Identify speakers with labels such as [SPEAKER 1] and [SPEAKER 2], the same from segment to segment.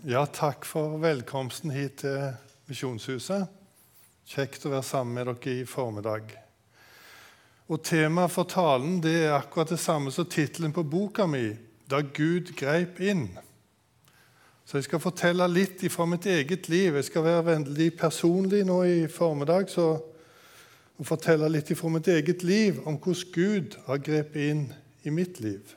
[SPEAKER 1] Ja, takk for velkomsten hit til Misjonshuset. Kjekt å være sammen med dere i formiddag. Og temaet for talen det er akkurat det samme som titelen på boka mi, Da Gud greip inn. Så jeg skal fortelle litt fra mitt eget liv. Jeg skal være veldig personlig nå i formiddag, og fortelle litt fra mitt eget liv om hvordan Gud har grepet inn i mitt liv.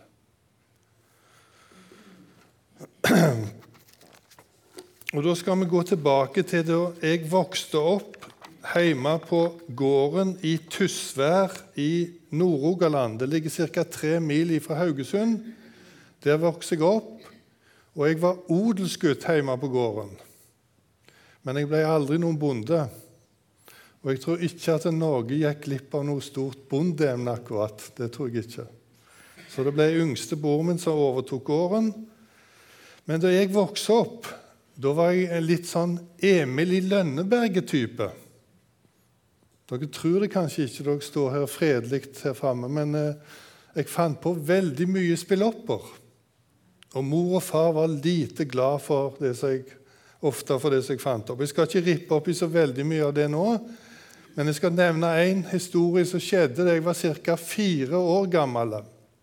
[SPEAKER 1] Og da skal vi gå tilbake til da jeg vokste opp hjemme på gården i Tysvær i Nord-Rogaland. Det ligger ca. 3 mil fra Haugesund. Der vokste jeg opp, og jeg var odelsgutt hjemme på gården. Men jeg ble aldri noen bonde. Og jeg tror ikke at Norge gikk glipp av noe stort bondeemne akkurat. Det tror jeg ikke. Så det ble yngste bror min som overtok gården. Men da jeg vokste opp, da var jeg en litt sånn Emil i Lønneberget-type. Dere tror det kanskje ikke, dere står her fredelig her fremme, men jeg fant på veldig mye spillopper. Og mor og far var lite glad for det som jeg fant opp. Jeg skal ikke rippe opp i så veldig mye av det nå, men jeg skal nevne en historie som skjedde da jeg var ca. 4 år gammel.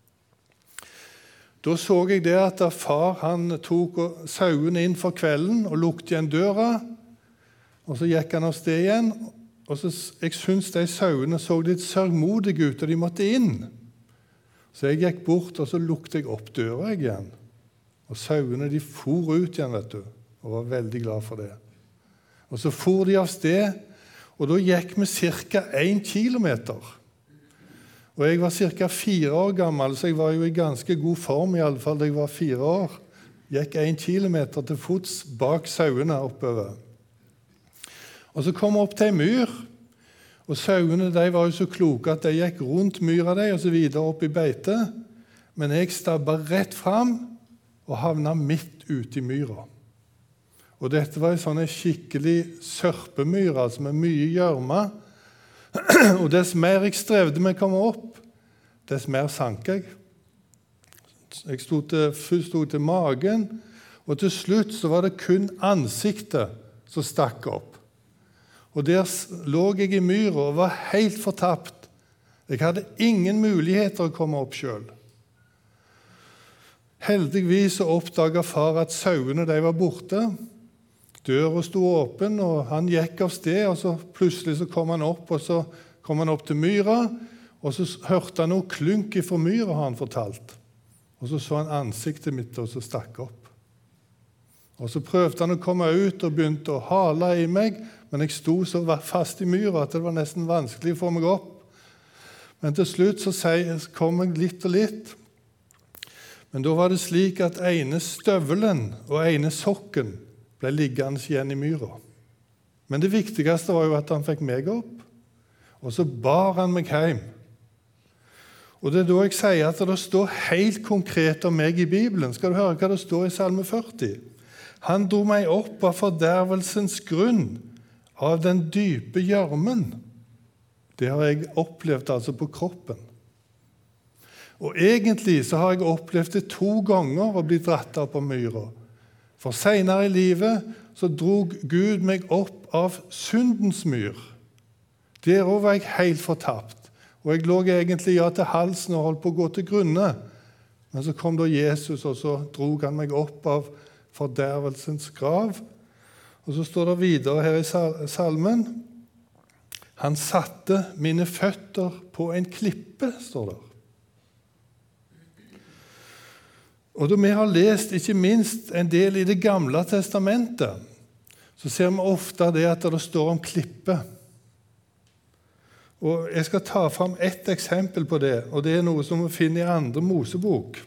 [SPEAKER 1] Da så jeg det at far han tok sauene inn for kvelden og lukket igjen døra, og så gikk han av sted igjen, og så, jeg syntes de sauene så litt sørgmodige ut, og de måtte inn. Så jeg gikk bort, og så lukket jeg opp døra igjen. Og sauene de for ut igjen, vet du, og var veldig glad for det. Og så for de av sted, og da gikk vi ca. 1 kilometer. Og jeg var ca. 4 år gammel, så jeg var jo i ganske god form, i alle fall da jeg var 4 år. Gikk 1 kilometer til fots bak sauene oppover. Og så kom jeg opp til en myr, og sauene de var jo så kloke at de gikk rundt myra og så videre opp i beite, men jeg stabbet rett fram og havnet midt ute i myra. Og dette var en sånn skikkelig sørpemyr, altså med mye gjørme. Og dess mer jeg strevde med å komme opp, dess mer sank jeg. Jeg først stod til magen, og til slutt så var det kun ansiktet som stakk opp. Og der lå jeg i myra og var helt fortapt. Jeg hadde ingen muligheter å komme opp selv. Heldigvis oppdaget far at sauene de var borte. Døra stod åpen, og han gikk av sted, og så plutselig så kom han opp, og så kom han opp til myra, og så hørte han noe klunk fra myra, har han fortalt. Og så han ansiktet mitt, og så stakk opp. Og så prøvde han å komme ut, og begynte å hale i meg, men jeg sto så fast i myra at det var nesten vanskelig å få meg opp. Men til slutt så kom jeg litt og litt. Men da var det slik at ene støvelen og ene sokken ble liggende igjen i myra. Men det viktigste var jo at han fikk meg opp, og så bar han meg hjem. Og det er da jeg sier at det står helt konkret om meg i Bibelen. Skal du høre hva det står i Salme 40? Han dro meg opp av fordervelsens grunn, av den dype gjørmen. Det har jeg opplevd altså på kroppen. Og egentlig så har jeg opplevd det 2 ganger å bli dratt opp av myra. For senere i livet så drog Gud meg opp av syndens myr. Der også var jeg helt fortapt. Og jeg lå egentlig til halsen og holdt på å gå til grunne. Men så kom da Jesus, og så drog han meg opp av fordervelsens grav. Og så står det videre her i salmen. Han satte mine føtter på en klippe, står det. Og da vi har lest ikke minst en del i Det gamle testamentet, så ser vi ofte det at det står om klippe. Og jeg skal ta fram ett eksempel på det, og det er noe som vi finner i 2. Mosebok.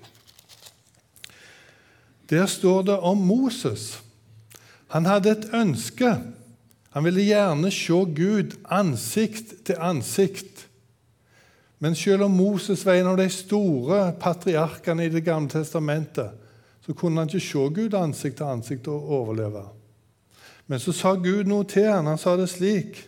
[SPEAKER 1] Der står det om Moses. Han hadde et ønske. Han ville gjerne se Gud ansikt til ansikt. Men selv om Moses var en av de store patriarkene i Det gamle testamentet, så kunne han ikke se Gud ansikt til ansikt og overleve. Men så sa Gud noe til han. Han sa det slik: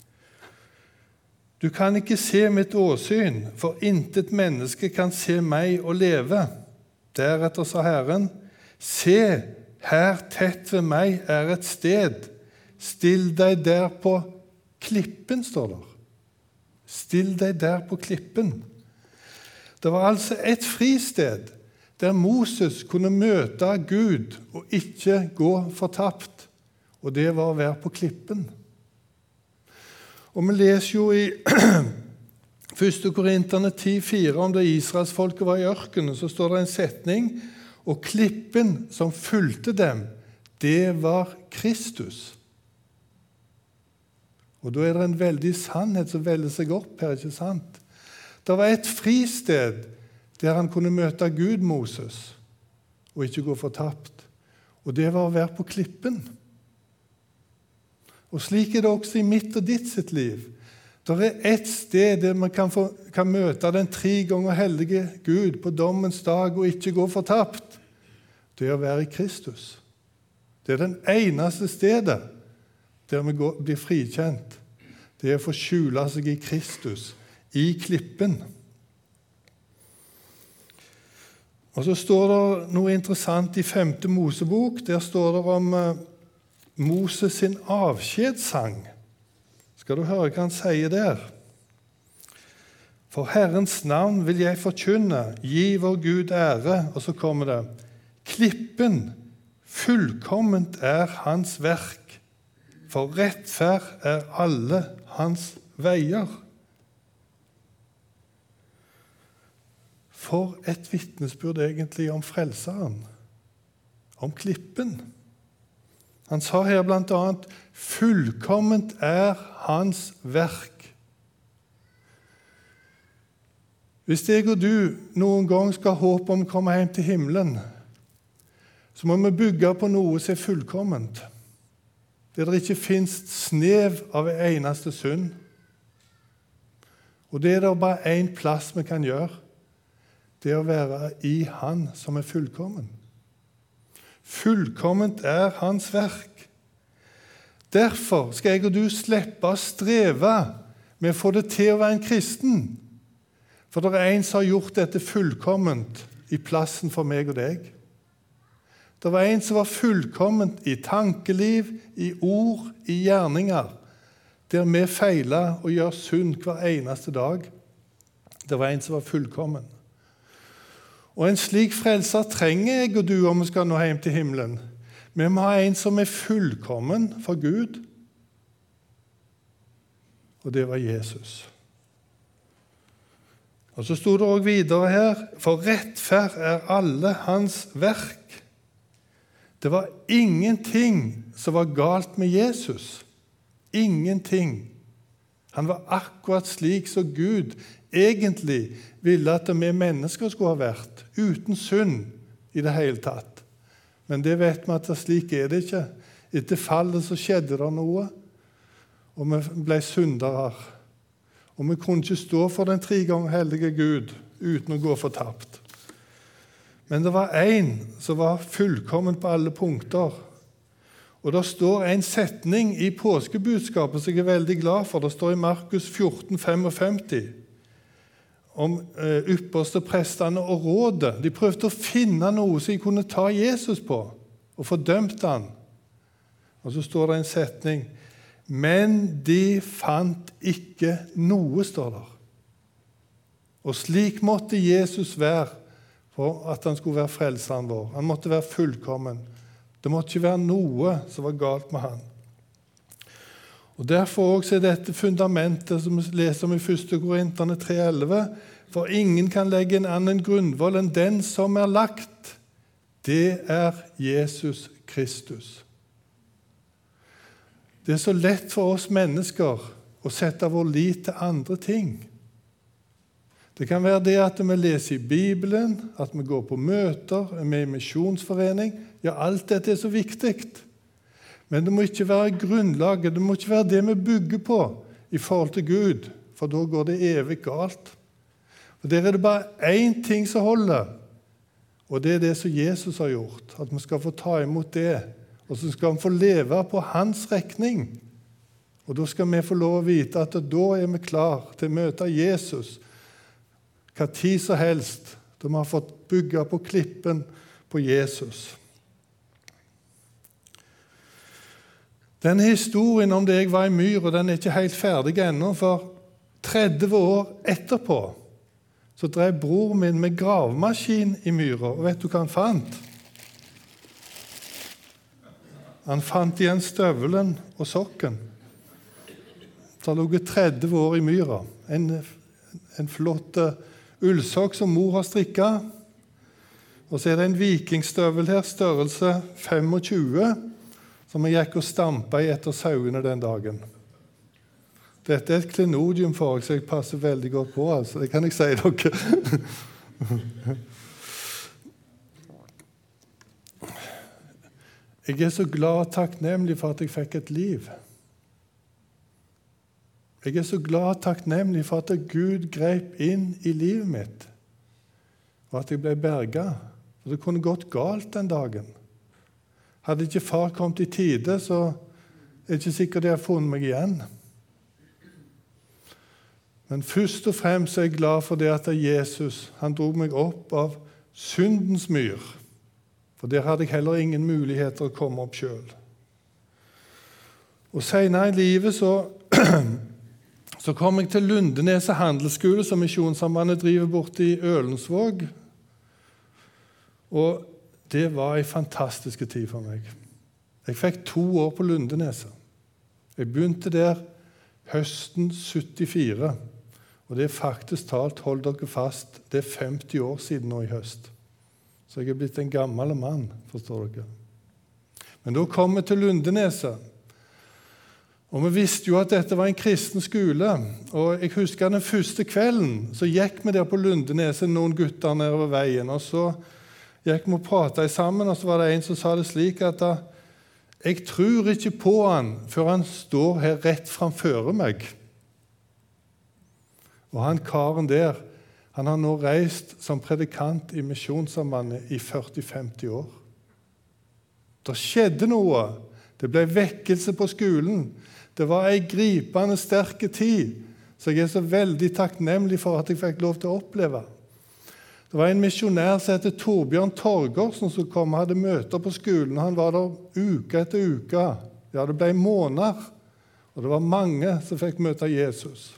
[SPEAKER 1] Du kan ikke se mitt åsyn, for intet menneske kan se meg og leve. Deretter sa Herren: Se, her tett ved meg et sted. Still deg der på klippen, står der. Still deg der på klippen. Det var altså et fristed der Moses kunne møte Gud og ikke gå fortapt. Og det var å være på klippen. Og vi leser jo i 1. Korinterne 10,4 om da Israelsfolket var i ørkenen, så står det en setning, og klippen som fulgte dem, det var Kristus. Og da er det en veldig sannhet som velger seg opp her, ikke sant? Det var et fristed der han kunne møte Gud, Moses, og ikke gå fortapt. Og det var å være på klippen. Og slik er det også i mitt og ditt sitt liv. Det er et sted der man kan møte den 3 ganger hellige Gud på dommens dag og ikke gå fortapt. Det er å være i Kristus. Det er den eneste stedet der vi blir frikjent. Det er å få skjule seg i Kristus, i klippen. Og så står det noe interessant i 5. Mosebok. Der står det om Moses sin avskjedssang. Skal du høre hva han sier der? For Herrens navn vil jeg forkynne, gi vår Gud ære. Og så kommer det, klippen, fullkomment hans verk, for rettferd alle hans veier. For et vitnesbyrd egentlig om frelseren, om klippen. Han sa her blant annet, fullkomment hans verk. Hvis jeg og du noen gang skal håpe om å komme hjem til himmelen, så må vi bygge på noe som er fullkomment. Der det ikke finnes snev av en eneste synd. Og det er det bare en plass vi kan gjøre. Det er å være i Han som er fullkommen. Fullkomment hans verk. Derfor skal jeg og du slippe å streve med å få det til å være en kristen. For det er en som har gjort dette fullkomment i plassen for meg og deg. Det var en som var fullkomment i tankeliv, i ord, i gjerninger, der vi feiler og gjør synd hver eneste dag. Det var en som var fullkommen. Og en slik frelser trenger jeg og du om vi skal nå hjem til himmelen. Vi må ha en som er fullkommen for Gud. Og det var Jesus. Og så stod det også videre her, for rettferd alle hans verk. Det var ingenting som var galt med Jesus. Ingenting. Han var akkurat slik som Gud egentlig ville at vi mennesker skulle ha vært, uten synd i det hele tatt. Men det vet vi at slik er det ikke. Etter fallet så skjedde det noe, og vi ble syndere. Og vi kunne ikke stå for den 3 ganger hellige Gud uten å gå fortapt. Men det var en som var fullkommen på alle punkter. Og det står en setning i påskebudskapet som jeg er veldig glad for. Det står i Markus 14,55 om ypperste prestene og rådet. De prøvde å finne noe som de kunne ta Jesus på og fordømte han. Og så står det en setning, men de fant ikke noe, står der. Og slik måtte Jesus være for at han skulle være frelseren vår. Han måtte være fullkommen. Det måtte ikke være noe som var galt med han. Og derfor også er dette fundamentet som vi leser om i 1. Korinterne 3,11, for ingen kan legge en annen grunnvoll enn den som er lagt. Det er Jesus Kristus. Det er så lett for oss mennesker å sette vår lit til andre ting. Det kan være det at vi leser i Bibelen, at vi går på møter, er med i misjonsforening. Ja, alt dette er så viktig. Men det må ikke være grunnlaget, det må ikke være det vi bygger på i forhold til Gud, for da går det evig galt. Og der er det bare én ting som holder, og det er det som Jesus har gjort, at vi skal få ta imot det, og så skal vi få leve på hans regning. Og da skal vi få lov å vite at da er vi klar til å møte Jesus, hva tid som helst, da vi har fått bygge på klippen på Jesus. Denne historien om det jeg var i myr, og den er ikke helt ferdig ennå, for 30 år etterpå så drev bror min med gravemaskin i myra, og vet du hva han fant? Han fant igjen støvelen og sokken. Det har ligget 30 år i myra. En flott ullsokk som mor har strikket. Og så er det en vikingstøvel her, størrelse 25, som jeg gikk og stampet i etter sauene den dagen. Dette er et klenodium for meg, så jeg passer veldig godt på, altså. Det kan jeg si dere. Jeg er så glad og takknemlig for at jeg fikk et liv. Jeg er så glad og takknemlig for at Gud grep inn i livet mitt, og at jeg ble berget. For det kunne gått galt den dagen. Hadde ikke far kommet i tide, så er det ikke sikkert jeg har funnet meg igjen. Men først og fremst er jeg glad for det at Jesus, han dro meg opp av syndens myr. For der hadde jeg heller ingen muligheter å komme opp selv. Og senere i livet så kom jeg til Lundeneset handelsskole, som Misjonssambandet driver borte i Ølensvåg. Og det var en fantastisk tid for meg. Jeg fikk 2 år på Lundeneset. Jeg begynte der høsten 74. Og det er faktisk talt, hold dere fast, det er 50 år siden nå i høst. Så jeg er blitt en gammel mann, forstår dere. Men da kom vi til Lundeneset. Og vi visste jo at dette var en kristen skole. Og jeg husker den første kvelden, så gikk vi der på Lundeneset, noen gutter nedover veien. Og så gikk vi og pratet sammen, og så var det en som sa det slik at jeg tror ikke på han før han står her rett framfor meg. Og han karen der, han har nå reist som predikant i Misjonssambandet i 40-50 år. Det skjedde noe. Det ble vekkelse på skolen. Det var en gripende sterke tid, så jeg er så veldig takknemlig for at jeg fikk lov til å oppleve. Det var en misjonær som heter Torbjørn Torgersen som kom og hadde møter på skolen. Han var der uke etter uke. Ja, det ble måneder, og det var mange som fikk møte Jesus.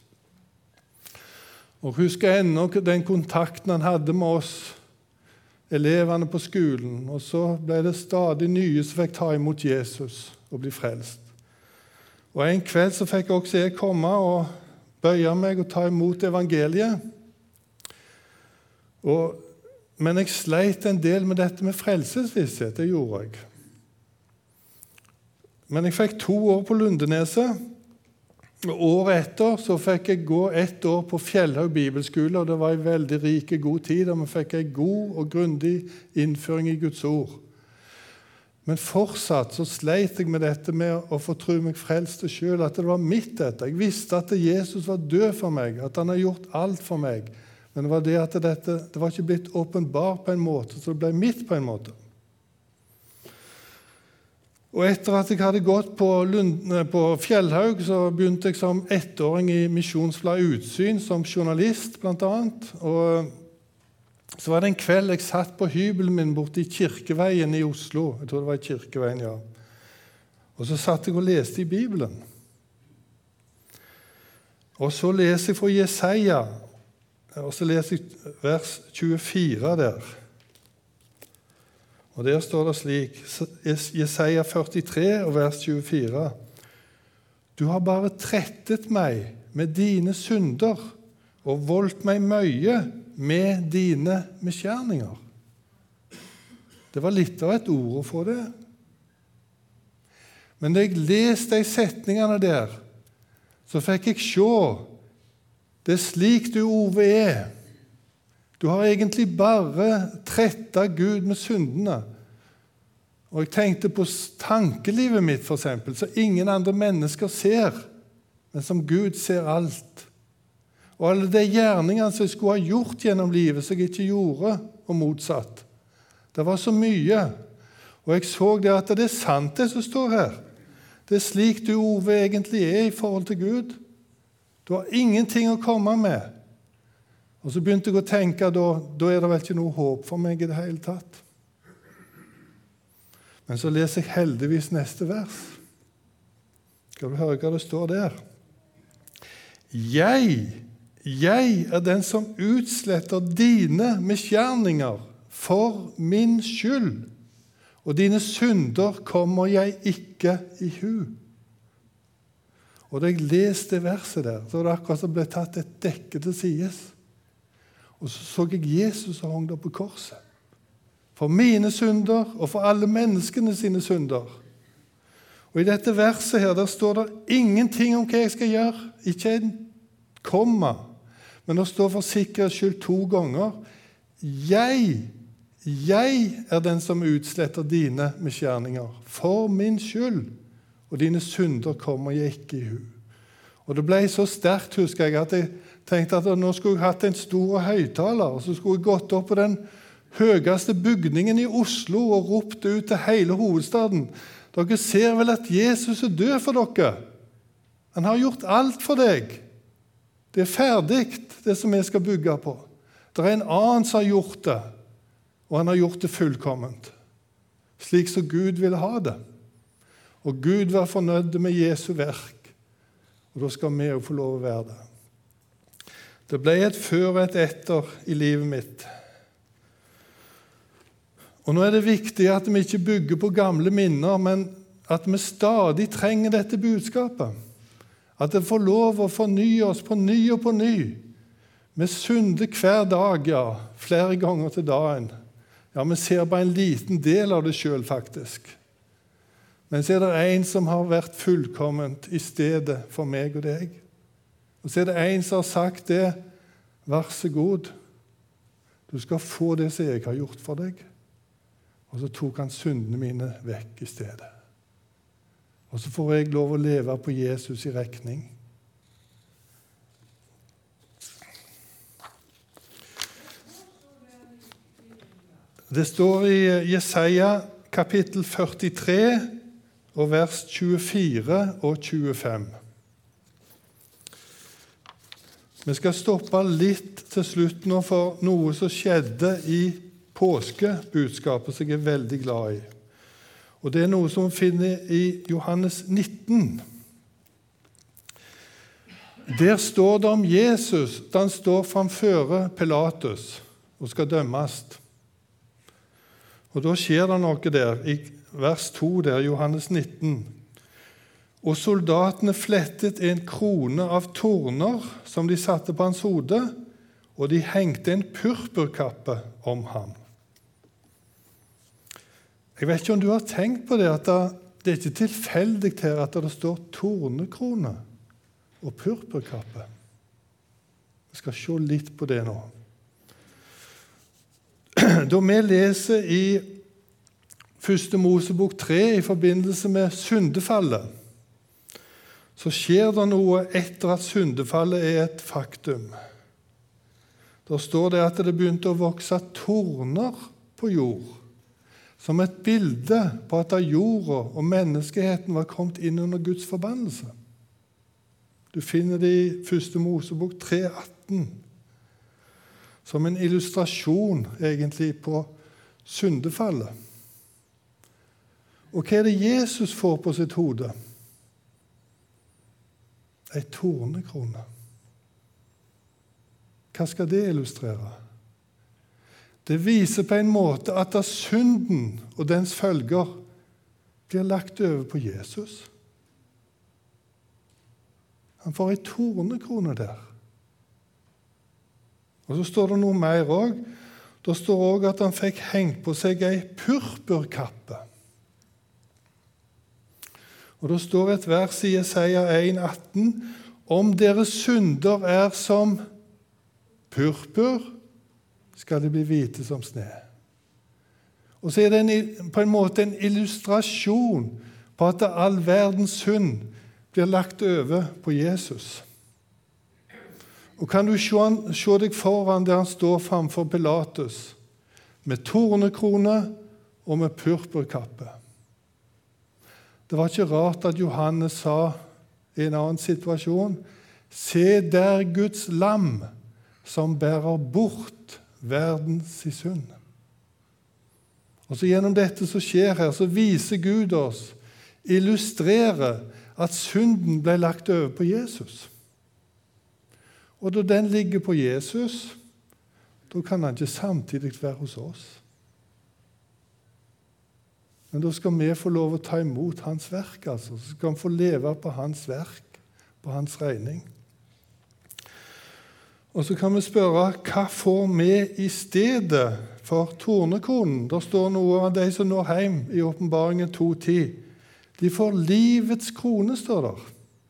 [SPEAKER 1] Og husker ennå den kontakten han hadde med oss, elevene på skolen. Og så ble det stadig nye som fikk ta imot Jesus og bli frelst. Og en kveld så fikk også jeg komme og bøye meg og ta imot evangeliet. Men jeg sleit en del med dette med frelsesvisshet, det gjorde jeg. Men jeg fikk 2 år på Lundeneset, og året etter så fikk jeg gå 1 år på Fjellhaug Bibelskole, og det var en veldig rik god tid, og vi fikk en god og grundig innføring i Guds ord. Men fortsatt så sleit jeg med dette med å få tro meg frelst selv, at det var mitt dette. Jeg visste at Jesus var død for meg, at han har gjort alt for meg. Men det var det at det var ikke blitt åpenbart på en måte, så det ble mitt på en måte. Og etter at jeg hadde gått på Fjellhaug, så begynte jeg som 1-åring i Misjonsbladet Utsyn, som journalist blant annet. Og så var det en kveld jeg satt på hybelen min borte i Kirkeveien i Oslo. Jeg tror det var i Kirkeveien, ja. Og så satt jeg og leste i Bibelen. Og så leser jeg fra Jesaja, og så leser jeg vers 24 der. Og der står det slik, Jesaja 43 og vers 24. Du har bare trettet meg med dine synder og voldt meg mye med dine misgjerninger. Det var litt av et ord å få det. Men da jeg leste de setningene der, så fikk jeg se det er slik du, Ove, er. Du har egentlig bare trettet Gud med syndene. Og jeg tenkte på tankelivet mitt, for eksempel, så ingen andre mennesker ser, men som Gud ser alt. Og alle de gjerningene som jeg skulle ha gjort gjennom livet, som jeg ikke gjorde, og motsatt. Det var så mye. Og jeg så det at det er sant det som står her. Det er slik du, Ove, egentlig er i forhold til Gud. Du har ingenting å komme med. Og så begynte jeg å tenke, da er det vel ikke noe håp for meg i det hele tatt. Men så leser jeg heldigvis neste vers. Skal du høre hva det står der? Jeg er den som utsletter dine misgjerninger for min skyld, og dine synder kommer jeg ikke i hu. Og da jeg leste verset der, så var det akkurat som ble tatt et dekke til sides. Og så jeg Jesus som hang der på korset. For mine synder og for alle menneskene sine synder. Og i dette verset her, der står det ingenting om hva jeg skal gjøre. Ikke en komma. Men det står for sikkerhets skyld 2 ganger. Jeg er den som utsletter dine misgjerninger. For min skyld. Og dine synder kommer jeg ikke i hu. Og det ble så sterkt, husker jeg, at jeg tenkte at nå skulle jeg hatt en stor høyttaler, og så skulle jeg gått opp på den høyeste bygningen i Oslo og ropt ut til hele hovedstaden. Dere ser vel at Jesus er død for dere. Han har gjort alt for deg. Det er ferdig, det som vi skal bygge på. Det er en annen som har gjort det, og han har gjort det fullkomment. Slik som Gud ville ha det. Og Gud var fornøyd med Jesu verk, og da skal vi jo få lov å være det. Det ble et før og et etter i livet mitt. Og nå er det viktig at vi ikke bygger på gamle minner, men at vi stadig trenger dette budskapet. At det får lov å fornye oss på ny og på ny. Vi synder hver dag, ja, flere ganger til dagen. Ja, vi ser bare en liten del av det selv, faktisk. Men så er det en som har vært fullkomment i stedet for meg og deg. Og så er det en som har sagt det, vær så god, du skal få det som jeg har gjort for deg. Og så tok han syndene mine vekk i stedet. Og så får jeg lov å leve på Jesus i regning. Det står i Jesaja kapittel 43, og vers 24 og 25. Vi skal stoppe litt til slutt nå for noe som skjedde i påskebudskapet, som jeg er veldig glad i. Og det er noe som vi finner i Johannes 19. Der står det om Jesus da han står framfor Pilatus og skal dømmes. Og da skjer det noe der i vers 2 der, Johannes 19. Og soldatene flettet en krone av torner som de satte på hans hode, og de hengte en purpurkappe om ham. Jeg vet ikke om du har tenkt på det, at det er ikke tilfeldig her at det står tornekrone og purpurkappe. Vi skal se litt på det nå. Da vi leser i 1. Mosebok 3 i forbindelse med syndefallet, så skjer det noe etter at syndefallet er et faktum. Da står det at det begynte å vokse torner på jord, som et bilde på at jorda og menneskeheten var kommet inn under Guds forbannelse. Du finner det i 1. Mosebok 3,18, som en illustrasjon egentlig på syndefallet. Og hva er det Jesus får på sitt hode? En tornekrone. Hva skal det illustrere? Det viser på en måte at synden og dens følger blir lagt over på Jesus. Han får en tornekrone der. Og så står det noe mer også. Det står også at han fikk hengt på seg en purpurkappe. Og det står et vers i Jesaja 1,18, om deres synder er som purpur, skal de bli hvite som sne. Og så er det på en måte en illustrasjon på at all verdens synd blir lagt over på Jesus. Og kan du se deg foran der han står framfor Pilatus, med tornekrone og med purpurkappe. Det var ikke rart at Johannes sa i en annen situasjon, se der Guds lam som bærer bort verdens synd. Og så gjennom dette som skjer her, så viser Gud oss, illustrerer at synden ble lagt over på Jesus. Og da den ligger på Jesus, da kan han ikke samtidig være hos oss. Men da skal vi få lov å ta imot hans verk, altså. Så skal vi få leve på hans verk, på hans regning. Og så kan vi spørre, hva får vi i stedet for tornekonen? Der står noe av de som når hjem i Åpenbaringen 2:10. De får livets krone, står der.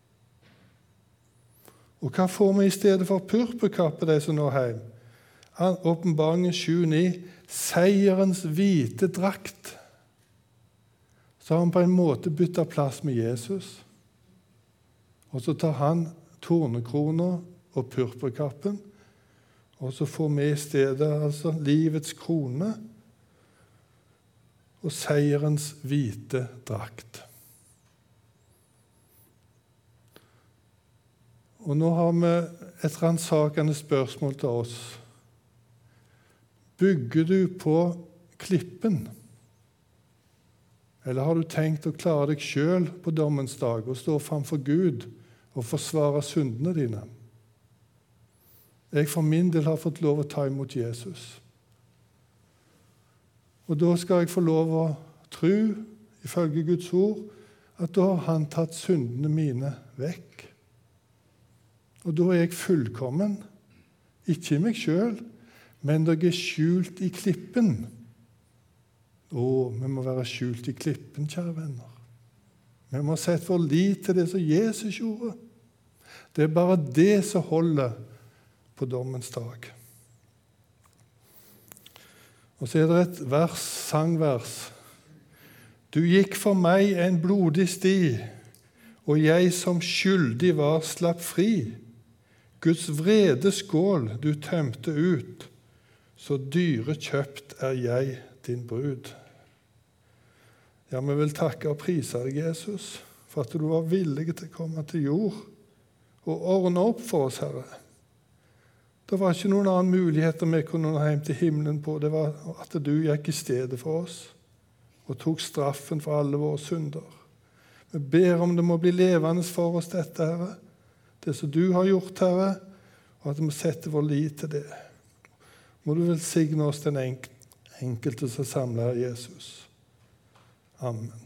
[SPEAKER 1] Og hva får vi i stedet for purpurkappe, de som når hjem? Åpenbaringen 7:9. Seierens hvite drakt. Så har han på en måte byttet plass med Jesus. Og så tar han tornekrona og purpurkappen, og så får vi i stedet altså livets krone og seierens hvite drakt. Og nå har vi et ransakende spørsmål til oss. Bygger du på klippen? Eller har du tenkt å klare deg selv på dommens dag og stå framfor Gud og forsvare syndene dine? Jeg for min del har fått lov å ta imot Jesus. Og da skal jeg få lov å tro, ifølge Guds ord, at da har han tatt syndene mine vekk. Og da er jeg fullkommen, ikke i meg selv, men da jeg er skjult i klippen. Vi må være skjult i klippen, kjære venner. Vi må sette vår lit til det som Jesus gjorde. Det er bare det som holder på dommens dag. Og så er det et sangvers. Du gikk for meg en blodig sti, og jeg som skyldig var slapp fri. Guds vrede skål du tømte ut, så dyre kjøpt er jeg din brud. Ja, vi vil takke og prise deg, Jesus, for at du var villig til å komme til jord og ordne opp for oss, Herre. Det var ikke noen annen mulighet vi kunne nå hjem til himmelen på. Det var at du gikk i stedet for oss og tok straffen for alle våre synder. Vi ber om det må bli levende for oss dette, Herre. Det som du har gjort, Herre, og at vi setter vår lit til det. Må du velsigne oss den enkelte som samler Jesus. Amen.